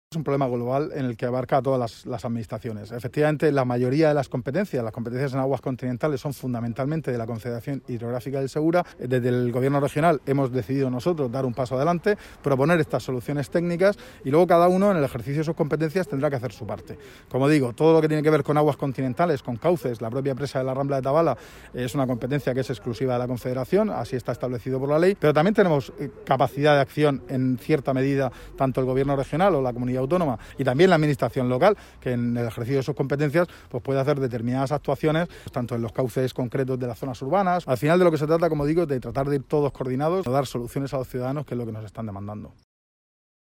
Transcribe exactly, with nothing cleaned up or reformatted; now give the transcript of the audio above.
Es un problema global en el que abarca a todas las, las administraciones. Efectivamente, la mayoría de las competencias, las competencias en aguas continentales son fundamentalmente de la Confederación Hidrográfica del Segura. Desde el Gobierno regional hemos decidido nosotros dar un paso adelante, proponer estas soluciones técnicas y luego cada uno en el ejercicio de sus competencias tendrá que hacer su parte. Como digo, todo lo que tiene que ver con aguas continentales, con cauces, la propia presa de la Rambla de Tabala es una competencia que es exclusiva de la Confederación, así está establecido por la ley, pero también tenemos capacidad de acción en cierta medida tanto el Gobierno regional o la comunidad autónoma y también la administración local, que en el ejercicio de sus competencias pues puede hacer determinadas actuaciones, pues, tanto en los cauces concretos de las zonas urbanas. Al final de lo que se trata, como digo, de tratar de ir todos coordinados, de dar soluciones a los ciudadanos, que es lo que nos están demandando.